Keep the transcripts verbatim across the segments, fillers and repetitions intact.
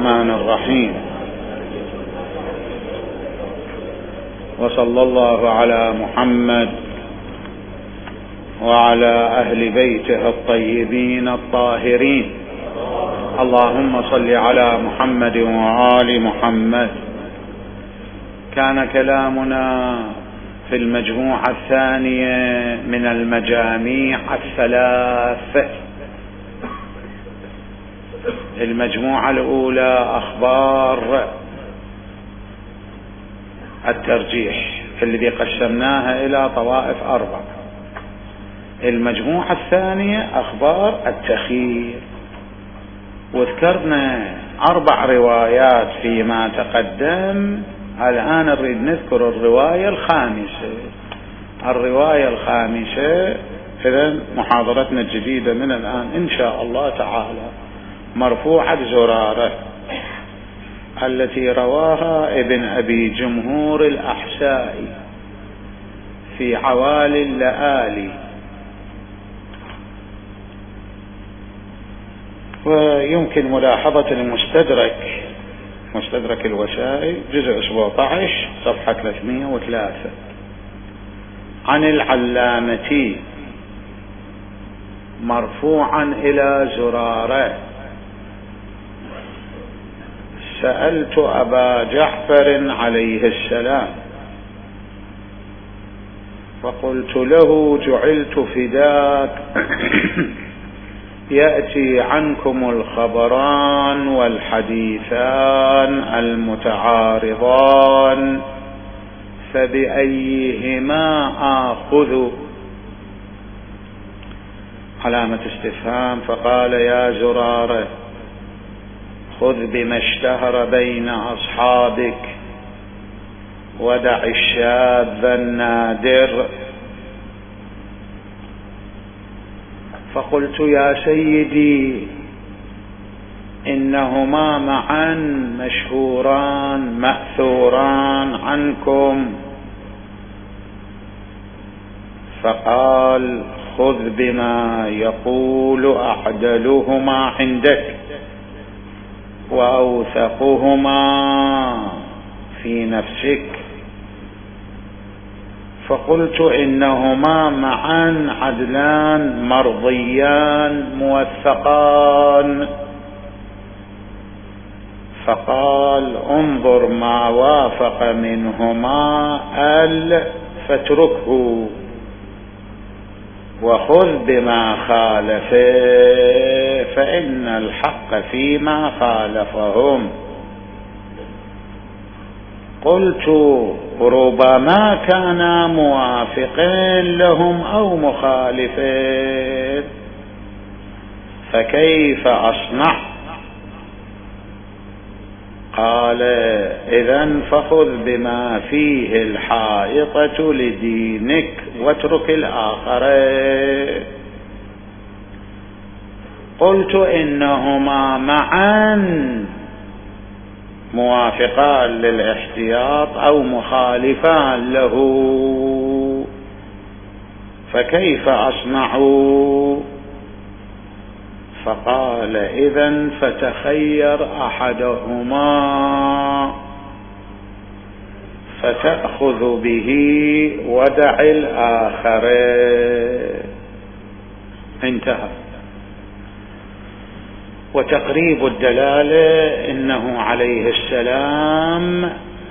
الرحمن الرحيم. وصلى الله على محمد وعلى أهل بيته الطيبين الطاهرين. اللهم صل على محمد وآل محمد. كان كلامنا في المجموعة الثانية من المجاميع الثلاث. المجموعة الأولى أخبار الترجيح الذي قسمناها إلى طوائف أربع. المجموعة الثانية أخبار التخيير، وذكرنا أربع روايات فيما تقدم. الآن نريد نذكر الرواية الخامسة. الرواية الخامسة إذن محاضرتنا الجديدة من الآن إن شاء الله تعالى مرفوعة زرارة التي رواها ابن أبي جمهور الأحسائي في عوالي اللآلي. ويمكن ملاحظة المستدرك، مستدرك الوسائل جزء سبعة عشر صفحة ثلاثمائة وثلاثة، عن العلامة مرفوعا إلى زرارة: سألت أبا جعفر عليه السلام فقلت له: جعلت فداك، يأتي عنكم الخبران والحديثان المتعارضان، فبأيهما آخذ؟ علامة استفهام. فقال: يا زرارة، خذ بما اشتهر بين أصحابك ودع الشاذ النادر. فقلت: يا سيدي، إنهما معا مشهوران مأثوران عنكم. فقال: خذ بما يقول أعدلهما عندك وأوثقهما في نفسك. فقلت: إنهما معا عدلان مرضيان موثقان. فقال: انظر ما وافق منهما ال فاتركه، وخذ بما خالفه، فإن الحق فيما خالفهم. قلت: ربما كانا موافقين لهم أو مخالفين، فكيف أصنع؟ قال: إذن فخذ بما فيه الحائطة لدينك واترك الآخرين. قلت: إنهما معا موافقان للاحتياط أو مخالفان له، فكيف أصنع؟ فقال: إذن فتخير أحدهما فتأخذ به ودع الآخر. انتهى. وتقريب الدلالة إنه عليه السلام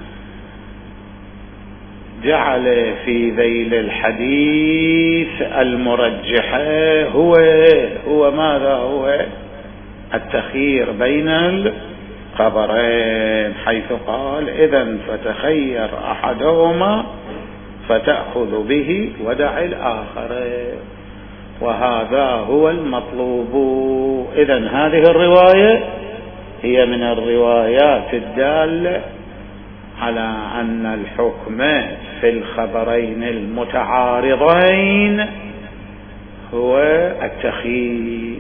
جعل في ذيل الحديث المرجحة هو هو ماذا هو التخيير بين الخبرين، حيث قال: إذن فتخير أحدهما فتأخذ به ودع الآخر. وهذا هو المطلوب. إذن هذه الرواية هي من الروايات الدالة على أن الحكم في الخبرين المتعارضين هو التخيير.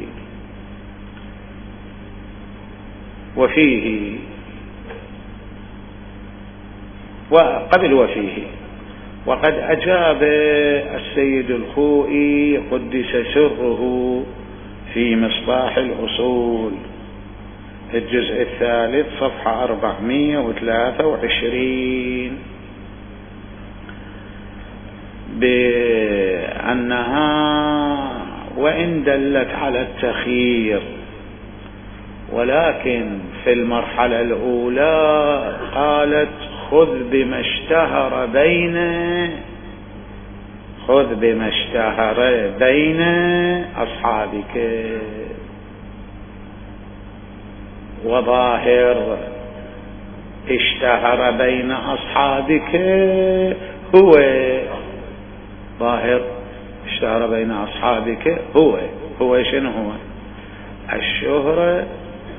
وفيه وقبل وفيه وقد أجاب السيد الخوئي قدس سره في مصباح الأصول الجزء الثالث صفحة أربعمائة وثلاثة وعشرين، بأنها وإن دلت على التخيير ولكن في المرحلة الأولى قالت خذ بما اشتهر بين خذ بما اشتهر بين أصحابك، وظاهر اشتهر بين أصحابك هو ظاهر اشتهر بين أصحابك هو هو شنو هو؟ الشهرة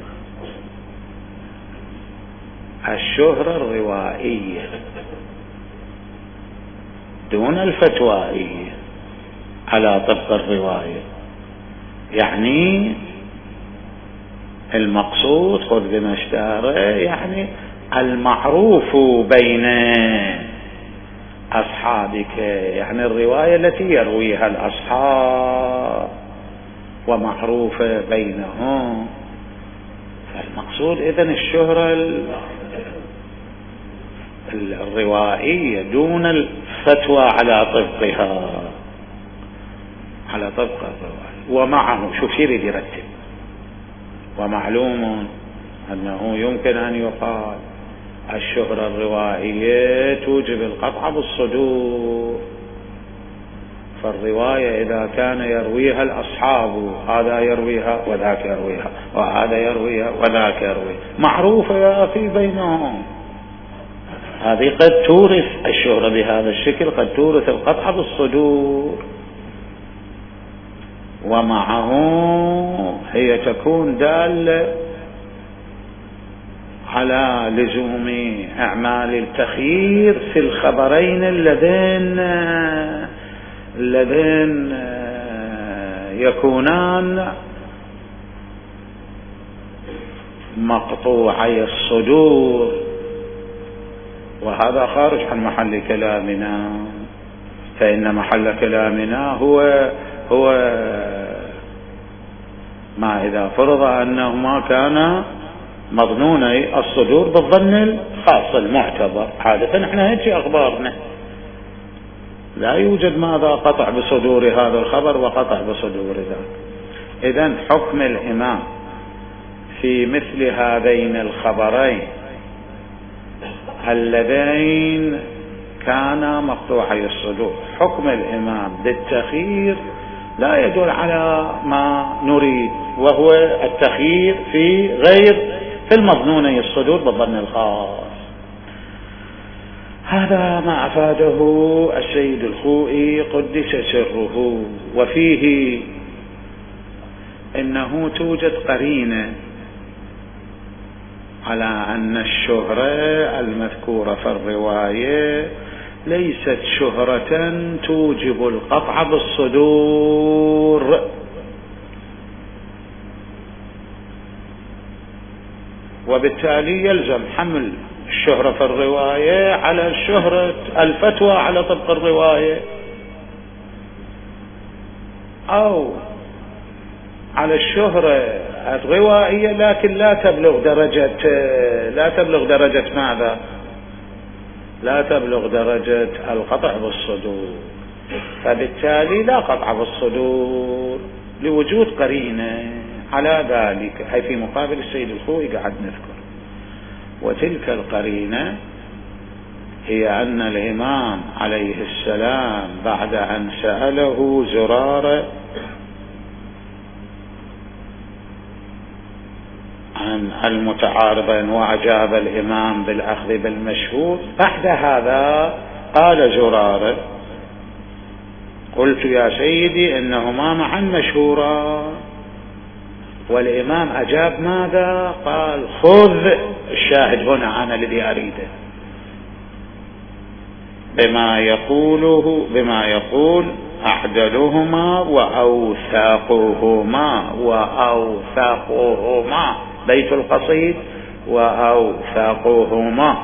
الشهرة الروائية دون الفتوائية على طبق الرواية. يعني المقصود خذ بما اشتهر يعني المعروف بين أصحابك، يعني الرواية التي يرويها الأصحاب ومعروفة بينهم. فالمقصود إذن الشهرة الروائية دون الفتوى على طبقها على طبق الرواية. ومعه شوف يريد يرتب، ومعلوم أنه يمكن أن يقال الشهرة الروائية توجب القطع بالصدور، فالرواية إذا كان يرويها الأصحاب هذا يرويها وذاك يرويها وهذا يرويها وذاك يرويها معروفة يا أخي بينهم، هذه قد تورث الشهرة بهذا الشكل، قد تورث القطع بالصدور. ومعه هي تكون دالة على لزوم أعمال التخيير في الخبرين اللذين اللذين يكونان مقطوعي الصدور، وهذا خارج عن محل كلامنا، فإن محل كلامنا هو هو ما إذا فرض أنه ما كان مظنوني الصدور بالظن الخاص المعتبر. عادة احنا هيك أخبارنا لا يوجد ماذا قطع بصدور هذا الخبر وقطع بصدور ذاك. إذن حكم الإمام في مثل هذين الخبرين اللذين كانا مقطوعي الصدور، حكم الإمام بالتخيير لا يدل على ما نريد، وهو التخيير في غير في المظنوني الصدور بالظن الخاص. هذا ما أفاده السيد الخوئي قدس سره. وفيه إنه توجد قرينة على أن الشهرة المذكورة في الرواية ليست شهرة توجب القطع بالصدور، وبالتالي يلزم حمل الشهرة في الرواية على الشهرة الفتوى على طبق الرواية، أو على الشهرة الروائية لكن لا تبلغ درجة لا تبلغ درجة ماذا؟ لا تبلغ درجة القطع بالصدور، فبالتالي لا قطع بالصدور لوجود قرينة على ذلك. هي في مقابل السيد الخوئي قاعد نذكر. وتلك القرينة هي أن الإمام عليه السلام بعد أن سأله زرارة عن المتعارضين وأجاب الإمام بالأخذ بالمشهور، بعد هذا قال زرارة قلت يا سيدي إنهما معا مشهورا، والإمام أجاب ماذا؟ قال خذ الشاهد هنا أنا الذي أريده بما يقوله بما يقول أعدلهما وأوثاقهما وأوثاقهما بيت القصيد وأوثاقهما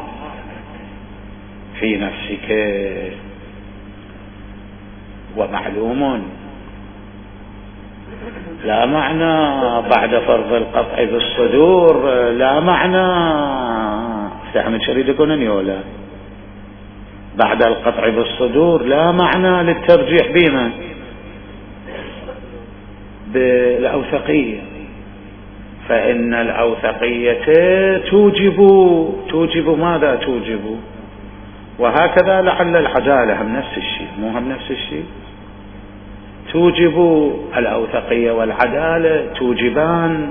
في نفسك. ومعلوم لا معنى بعد فرض القطع بالصدور، لا معنى استحمد شريد يكون يولا بعد القطع بالصدور لا معنى للترجيح بما بالأوثقية، فإن الأوثقية توجب توجب ماذا توجب؟ وهكذا لعل العدالة هم نفس الشيء، مو هم نفس الشيء؟ توجب الأوثقية والعدالة توجبان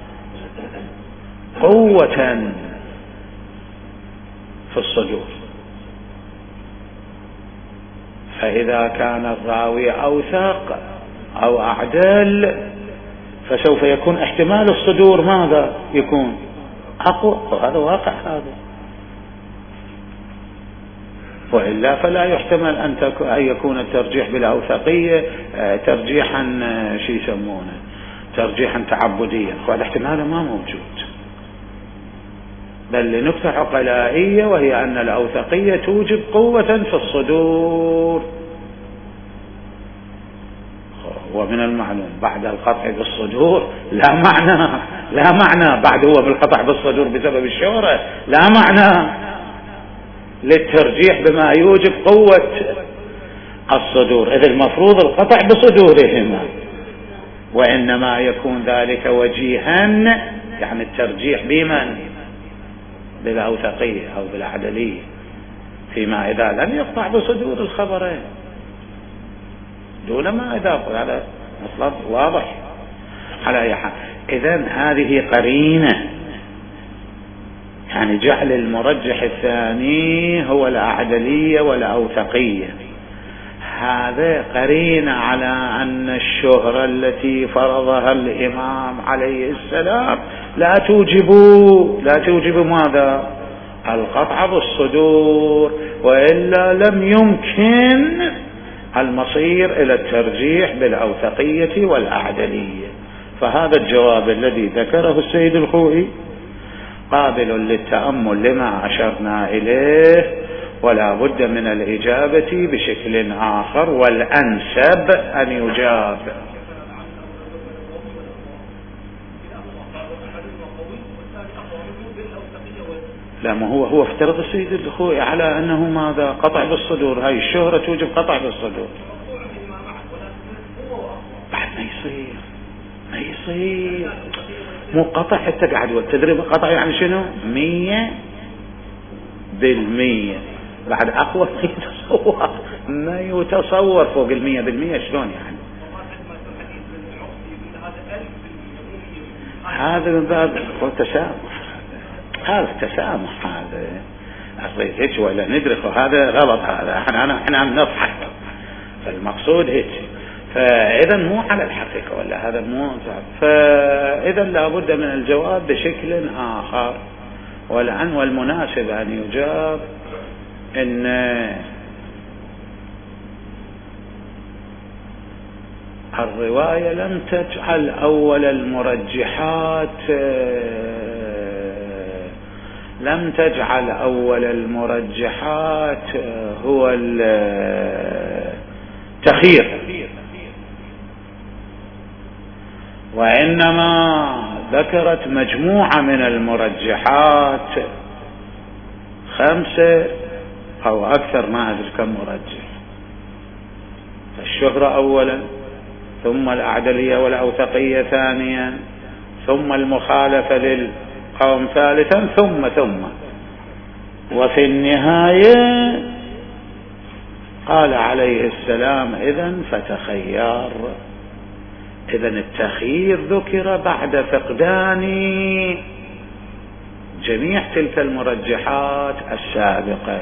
قوة في الصدور، فإذا كان الراوي أوثق أو أعدل فسوف يكون احتمال الصدور ماذا يكون أقوى، وهذا واقع هذا، وإلا فلا يحتمل أن يكون الترجيح بالأوثقية ترجيحا شي يسمونه ترجيحا تعبديا، وهذا احتمال ما موجود، بل لنكتة عقلائية وهي أن الأوثقية توجب قوة في الصدور. ومن المعلوم بعد القطع بالصدور لا معنى لا معنى بعد هو بالقطع بالصدور بسبب الشهرة لا معنى للترجيح بما يوجب قوة الصدور، إذ المفروض القطع بصدورهما، وإنما يكون ذلك وجيها يعني الترجيح بمن بالأوثقية أو بالعدلية، فيما إذا لم يقطع بصدور الخبرين دون ما إذا هذا مطلب واضح على أي حال. إذن هذه قرينة، يعني جعل المرجح الثاني هو الأعدلية والأوثقية، هذا قرينة على أن الشهرة التي فرضها الإمام عليه السلام لا توجب لا توجب ماذا؟ القطع بالصدور، وإلا لم يمكن المصير إلى الترجيح بالأوثقية والأعدلية. فهذا الجواب الذي ذكره السيد الخوئي قابل للتأمل لما أشرنا إليه، ولا بد من الإجابة بشكل آخر، والأنسب أن يجاب. لا، ما هو هو افترض السيد الخوئي على أنه ماذا؟ قطع بالصدور، هاي الشهرة توجب قطع بالصدور. بعد ما يصير ما يصير مو قطع حتى قاعد والتدريب قطع يعني شنو؟ مية بالمية، بعد أقوى ما يتصور ما يتصور فوق المية بالمية شلون يعني؟ هذا من باب التسامح، هذا التسامح، هذا أصلي هيك ولا ندرك هذا غلط، هذا احنا احنا نضحك، فالمقصود هيك، فإذا مو على الحقيقة ولا هذا مو، فإذا لابد من الجواب بشكل آخر، والآن والمناسب أن يجاب إن الرواية لم تجعل أول المرجحات لم تجعل أول المرجحات هو التخيير، وإنما ذكرت مجموعة من المرجحات، خمسة أو أكثر ما أدري كم مرجح، الشهرة أولا، ثم الأعدلية والأوثقية ثانيا، ثم المخالفة للقوم ثالثا، ثم ثم وفي النهاية قال عليه السلام إذن فتخير. إذن التخيير ذكر بعد فقدان جميع تلك المرجحات السابقة،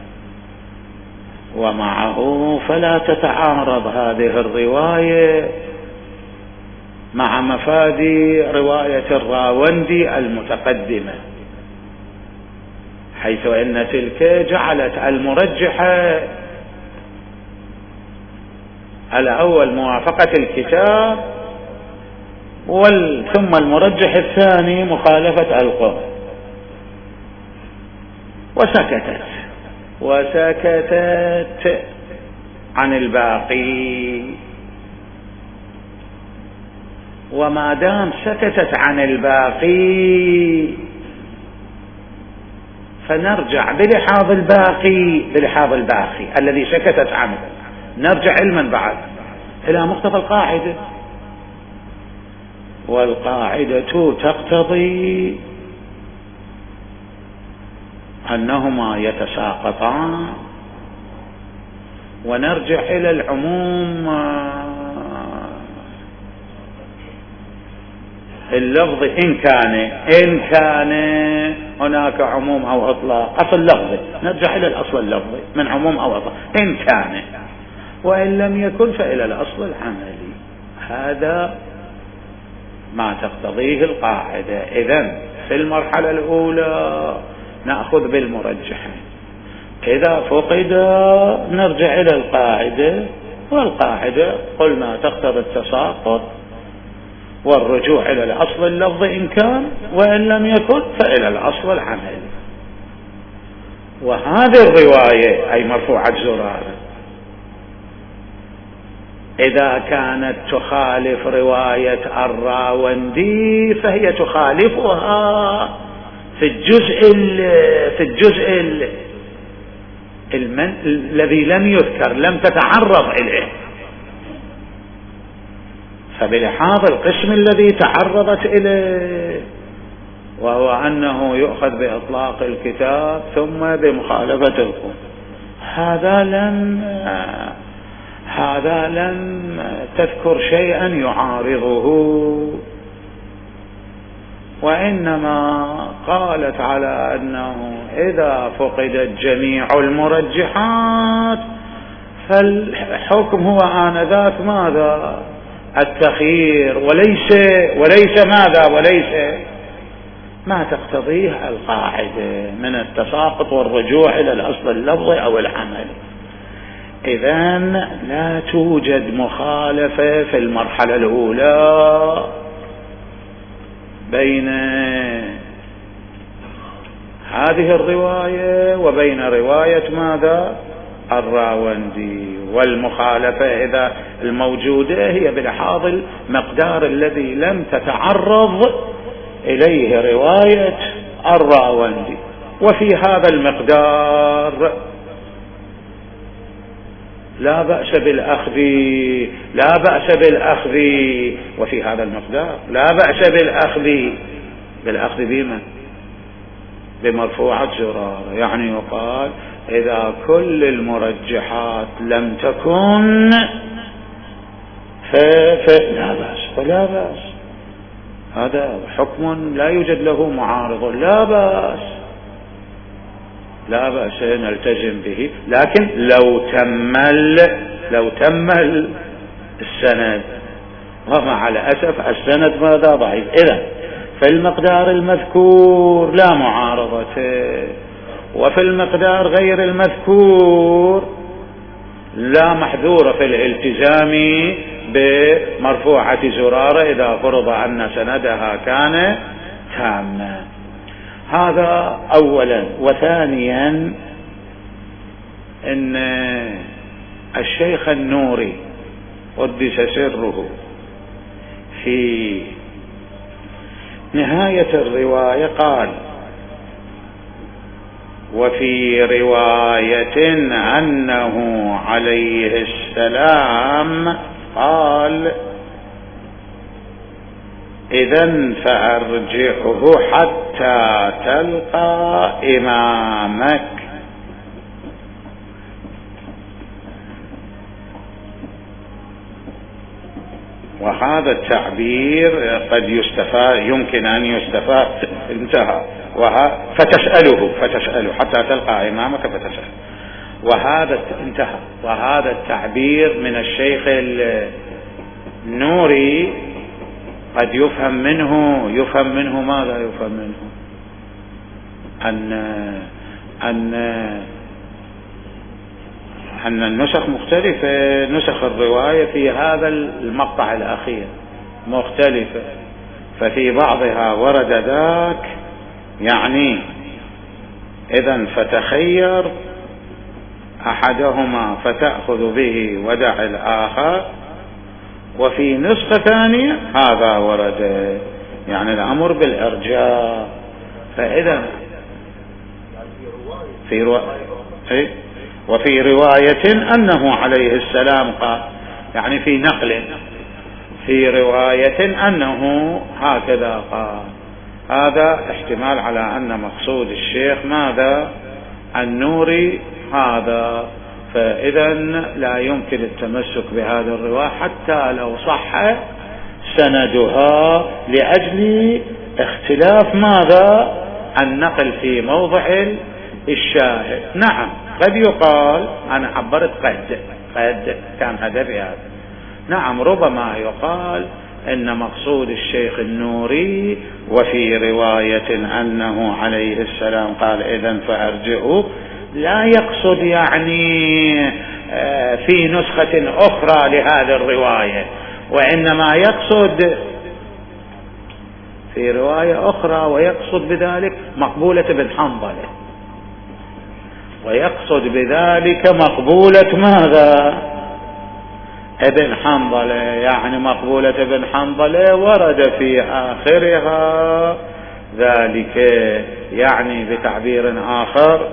ومعه فلا تتعارض هذه الرواية مع مفاد رواية الراوندي المتقدمة، حيث أن تلك جعلت المرجحة الأول موافقة الكتاب، ثم المرجح الثاني مخالفة القوم، وسكتت وسكتت عن الباقي. وما دام سكتت عن الباقي فنرجع بلحاظ الباقي بلحاظ الباقي الذي سكتت عنه، نرجع علما بعد إلى مقتضى القاعدة، والقاعدة تقتضي أنهما يتساقطان، ونرجع إلى العموم اللفظ إن كان إن كان هناك عموم أو إطلاق، أصل لفظي، نرجع إلى الأصل اللفظي من عموم أو إطلاق إن كان، وإن لم يكن فإلى الأصل العملي. هذا ما تقتضيه القاعدة. إذن في المرحلة الأولى نأخذ بالمرجحين، إذا فقد نرجع إلى القاعدة، والقاعدة قلنا تقتضي التساقط والرجوع إلى الأصل اللفظي إن كان، وإن لم يكن فإلى الأصل العملي. وهذه الرواية أي مرفوعة زرارة إذا كانت تخالف رواية الراوندي فهي تخالفها في الجزء في الجزء المن الذي لم يذكر، لم تتعرض إليه، فبلحاظ القسم الذي تعرضت إليه، وهو أنه يؤخذ بإطلاق الكتاب ثم بمخالفة القوم، هذا لم هذا لم تذكر شيئا يعارضه، وإنما قالت على أنه إذا فقدت جميع المرجحات فالحكم هو آنذاك ماذا؟ التخيير، وليس وليس ماذا؟ وليس ما تقتضيه القاعدة من التساقط والرجوع إلى الأصل اللفظي أو العملي. إذن لا توجد مخالفة في المرحلة الأولى بين هذه الرواية وبين رواية ماذا؟ الراوندي، والمخالفة إذا الموجودة هي بلحاظ المقدار الذي لم تتعرض إليه رواية الراوندي، وفي هذا المقدار لا بأس بالأخذ لا بأس بالأخذ وفي هذا المقدار لا بأس بالأخذ بالأخذ بما بمرفوعة زرارة، يعني يقال إذا كل المرجحات لم تكن فلا بأس فلا بأس، هذا حكم لا يوجد له معارض، لا بأس لا بأس نلتزم به. لكن لو تمل لو تمل السند، ومع الأسف السند ماذا؟ ضعيف. إذن في المقدار المذكور لا معارضة، وفي المقدار غير المذكور لا محذور في الالتزام بمرفوعة زرارة إذا فرض أن سندها كان تاما. هذا أولا. وثانيا إن الشيخ النوري قدس سره في نهاية الرواية قال: وفي رواية أنه عليه السلام قال: إذن فأرجعه حتى تلقى إمامك. وهذا التعبير قد يستفاد، يمكن أن يستفاد انتهى فتسأله فتسأله حتى تلقى إمامك فتسأله، وهذا انتهى. وهذا التعبير من الشيخ النوري قد يفهم منه يفهم منه ماذا يفهم منه؟ أن أن أن النسخ مختلفة، نسخ الرواية في هذا المقطع الأخير مختلفة، ففي بعضها ورد ذاك، يعني إذن فتخير أحدهما فتأخذ به ودع الآخر، وفي نسخة ثانية هذا ورد، يعني الأمر بالإرجاء. فإذا في رواية وفي رواية أنه عليه السلام قال، يعني في نقل في رواية أنه هكذا قال. هذا احتمال على أن مقصود الشيخ ماذا؟ النوري هذا. فإذا لا يمكن التمسك بهذه الرواية حتى لو صح سندها لأجل اختلاف ماذا؟ النقل في موضع الشاهد. نعم قد يقال، أنا عبرت قد قد كان هدفي هذا، نعم ربما يقال إن مقصود الشيخ النوري وفي رواية أنه عليه السلام قال إذن فأرجعوا، لا يقصد يعني في نسخة أخرى لهذه الرواية، وإنما يقصد في رواية أخرى، ويقصد بذلك مقبولة بن حنظلة، ويقصد بذلك مقبولة ماذا؟ ابن حنظلة. يعني مقبولة ابن حنظلة ورد في آخرها ذلك، يعني بتعبير آخر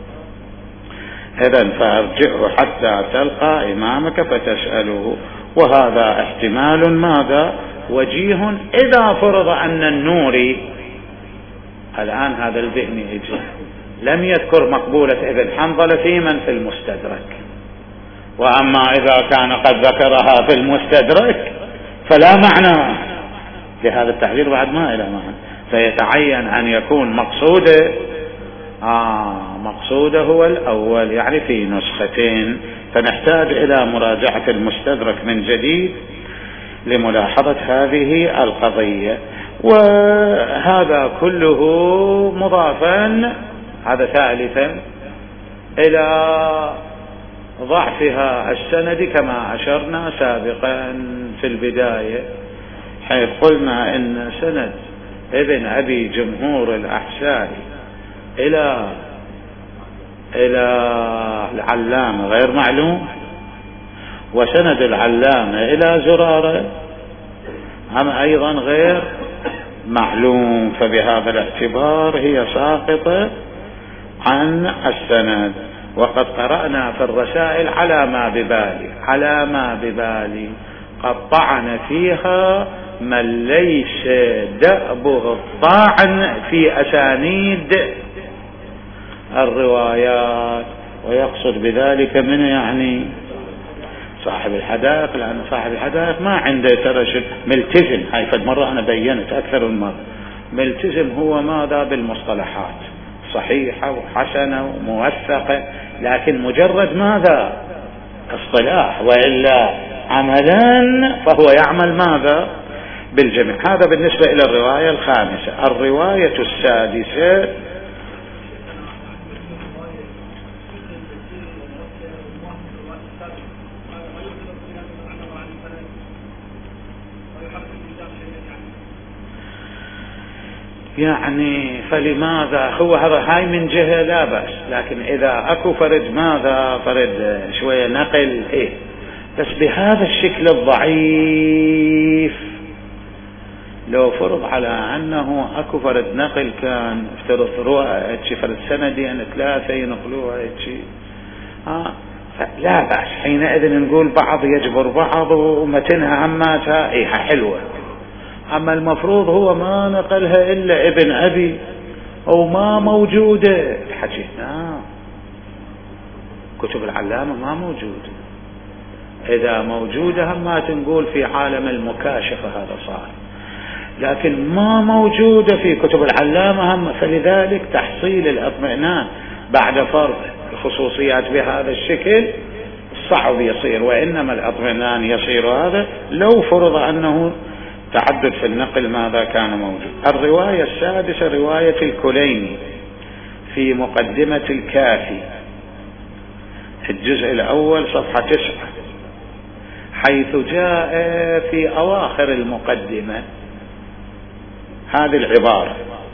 إذن فأرجعه حتى تلقى إمامك فتسأله. وهذا احتمال ماذا؟ وجيه، إذا فرض أن النوري الآن هذا الذهن يجي لم يذكر مقبولة ابن حنظلة في من في المستدرك، وأما إذا كان قد ذكرها في المستدرك فلا معنى لهذا التحذير، بعد ما إلى معنى، فيتعين أن يكون مقصوده آه مقصوده هو الأول، يعني في نسختين. فنحتاج إلى مراجعة المستدرك من جديد لملاحظة هذه القضية. وهذا كله مضافا، هذا ثالثا، إلى ضعفها السند كما أشرنا سابقا في البداية، حيث قلنا إن سند ابن أبي جمهور الأحسائي إلى إلى العلامة غير معلوم، وسند العلامة إلى زرارة هم أيضا غير معلوم. فبهذا الاعتبار هي ساقطة عن السند. وقد قرأنا في الرسائل على ما ببالي على ما ببالي قد طعن فيها من ليس دأبه الطعن في أسانيد الروايات، ويقصد بذلك من يعني صاحب الحدائق، لأن صاحب الحدائق ما عنده ترشد ملتزم. هاي فد مرة أنا بيّنت أكثر من مرة، ملتزم هو ماذا؟ بالمصطلحات صحيحة وحسنة وموثقة، لكن مجرد ماذا؟ اصطلاح، وإلا عملا فهو يعمل ماذا؟ بالجميع. هذا بالنسبة إلى الرواية الخامسة. الرواية السادسة يعني فلماذا هو هذا؟ هاي من جهة لا بأس، لكن إذا أكو فرد ماذا فرد شوية نقل إيه، بس بهذا الشكل الضعيف، لو فرض على أنه أكو فرد نقل كان افترض رؤى فرد سندي أن ثلاثة ينقلوها ها لا بأس، حينئذ نقول بعض يجبر بعض ومتنها هماتها إيه حلوة. أما المفروض هو ما نقلها إلا ابن أبي أو ما موجودة حكينا كتب العلامة ما موجودة، إذا موجودة هم ما تنقول في عالم المكاشفة هذا صار، لكن ما موجودة في كتب العلامة هم. فلذلك تحصيل الاطمئنان بعد فرض الخصوصيات بهذا الشكل صعب يصير، وإنما الاطمئنان يصير هذا لو فرض أنه تعدد في النقل ماذا كان موجود. الرواية السادسة رواية الكليني في مقدمة الكافي الجزء الأول صفحة تسعة، حيث جاء في أواخر المقدمة هذه العبارة: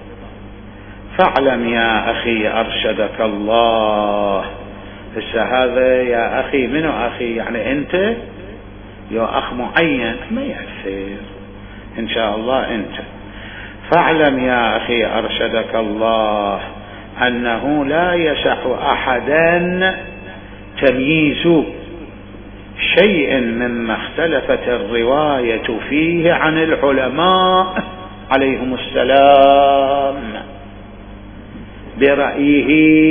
فاعلم يا أخي أرشدك الله. هسه هذا يا أخي منو أخي؟ يعني أنت يا أخ معين ما يأثر إن شاء الله أنت. فاعلم يا أخي أرشدك الله أنه لا يسع أحدا تمييز شيء مما اختلفت الرواية فيه عن العلماء عليهم السلام برأيه.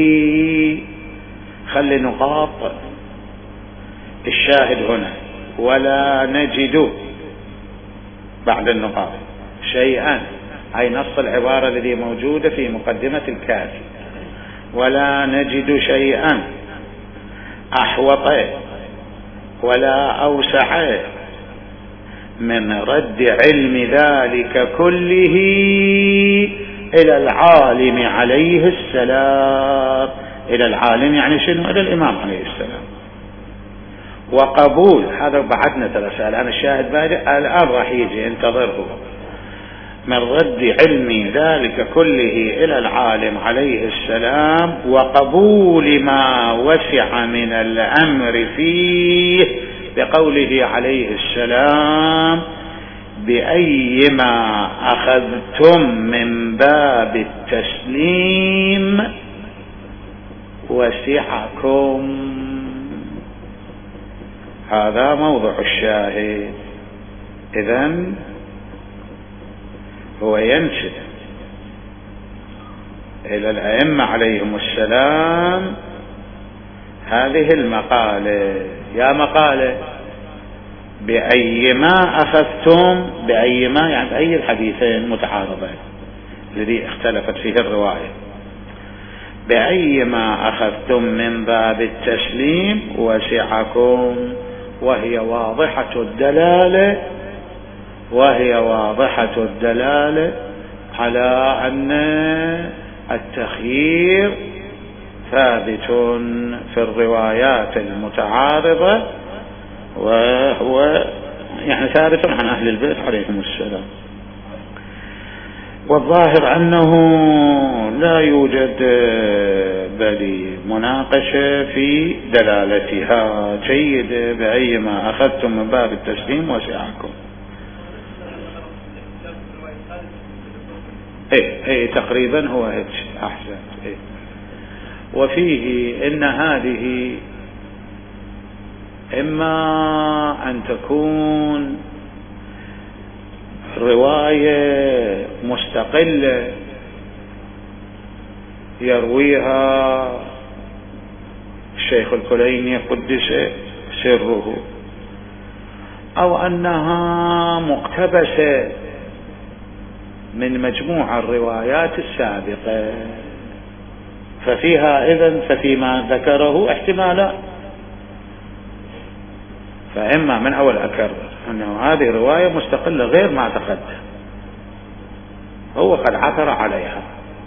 خلي نقاط الشاهد هنا: ولا نجد بعد النقاط شيئا، أي نص العبارة الذي موجودة في مقدمة الكافي: ولا نجد شيئا أحوط ولا أوسع من رد علم ذلك كله إلى العالم عليه السلام. إلى العالم يعني شنو؟ إلى الإمام عليه السلام. وقبول، هذا بعدنا ثلاث الآن الشاهد بادئ الآن راح يجي، انتظره. من رد علم ذلك كله إلى العالم عليه السلام، وقبول ما وسع من الأمر فيه بقوله عليه السلام: بأيما أخذتم من باب التسليم وسعكم. هذا موضع الشاهد. إذن هو ينسب إلى الأئمة عليهم السلام هذه المقالة. يا مقالة بأيما أخذتم، بأيما يعني بأي الحديثين متعارضين الذي اختلفت فيه الرواية. بأيما أخذتم من باب التسليم وسعكم، وهي واضحة الدلالة وهي واضحة الدلالة على أن التخيير ثابت في الروايات المتعارضة، وهو يعني ثابت عن أهل البيت عليهم السلام. والظاهر أنه لا يوجد بل مناقشة في دلالتها. جيد. بأيما أخذتم من باب التسليم وسعكم. ايه ايه تقريبا هو هيك احسن. ايه. وفيه ان هذه اما ان تكون رواية مستقلة يرويها الشيخ الكليني قدس سره، او انها مقتبسة من مجموع الروايات السابقة، ففيها إذن ففيما ذكره احتمالا. فإما من أول أكرر أنه هذه رواية مستقلة غير ما تقدم، هو قد عثر عليها،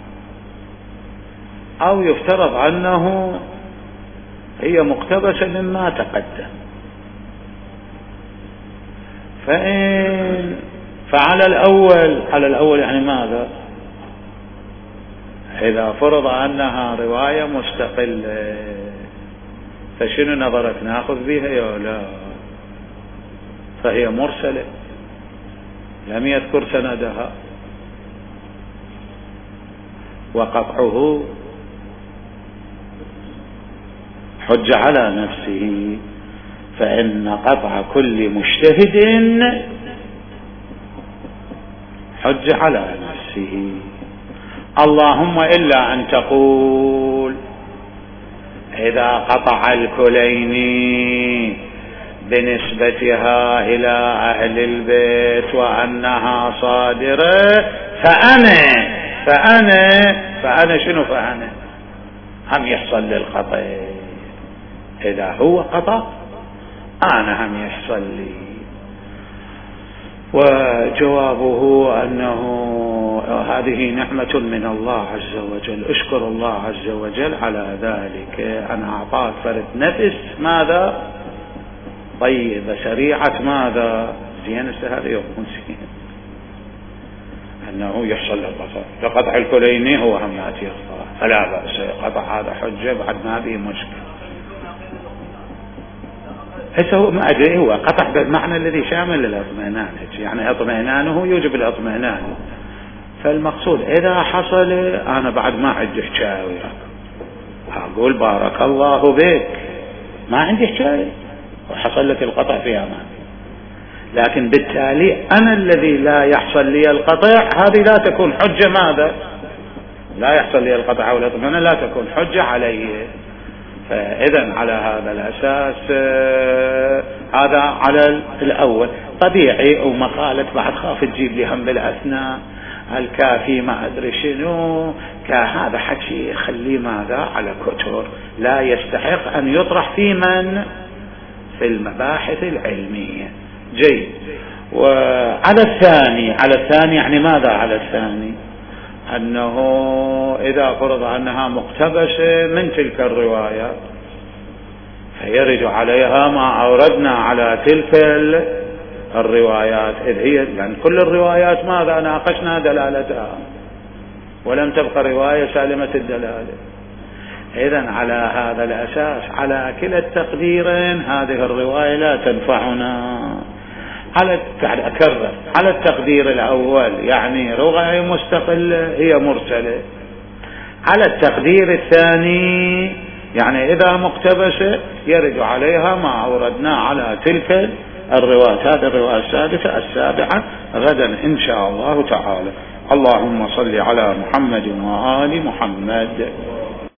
أو يفترض أنه هي مقتبسة مما تقدم. فإن فعلى الأول، على الأول يعني ماذا؟ إذا فرض أنها رواية مستقلة فشنو نظرك؟ نأخذ بها يا لا؟ فهي مرسلة لم يذكر سندها، وقطعه حج على نفسه، فإن قطع كل مجتهد حج على نفسه. اللهم إلا أن تقول إذا قطع الكليني بنسبتها إلى أهل البيت وأنها صادرة، فأنا فأنا فأنا شنو فأنا هم يحصل للقطع. إذا هو قطع أنا هم يحصل لي. وجوابه أنه هذه نعمة من الله عز وجل، اشكر الله عز وجل على ذلك، أن أعطاك فرد نفس ماذا طيبة سريعة ماذا زين. هذا يكون زين أنه يحصل للقطع. فقطع الكليني هو هم يأتي القطع فلا بأس، قطع هذا حجة بعد ما به مشكلة. هسه هو ما أدري هو قطع بالمعنى الذي شامل للاطمئنان، يعني اطمئنانه يوجب الاطمئنان. فالمقصود إذا حصل أنا بعد ما عندي حكاية وياك، أقول بارك الله بك، ما عندي حكاية وحصل لك القطع في أمان، لكن بالتالي أنا الذي لا يحصل لي القطع، هذه لا تكون حجة. ماذا؟ لا يحصل لي القطع أو الاطمئنان لا تكون حجة علي. فإذا على هذا الأساس هذا على الأول طبيعي. ومقالة بعد خاف تجيب لي هم بالأثناء الكافي ما أدري شنو، كهذا حكي خليه ماذا على كتر، لا يستحق أن يطرح في من في المباحث العلمية. جيد. وعلى الثاني، على الثاني يعني ماذا على الثاني؟ أنه إذا فرض أنها مقتبسة من تلك الروايات فيرد عليها ما أوردنا على تلك الروايات، إذ هي يعني كل الروايات ماذا ناقشنا دلالتها ولم تبقى رواية سالمة الدلالة. إذن على هذا الأساس على كلا التقديرين هذه الرواية لا تنفعنا. على أكرر على التقدير الأول يعني رواية مستقلة هي مرسلة، على التقدير الثاني يعني إذا مقتبسة يرد عليها ما أوردنا على تلك الروايات. هذه الرواية السادسة السابعة غدا إن شاء الله تعالى. اللهم صل على محمد وآل محمد.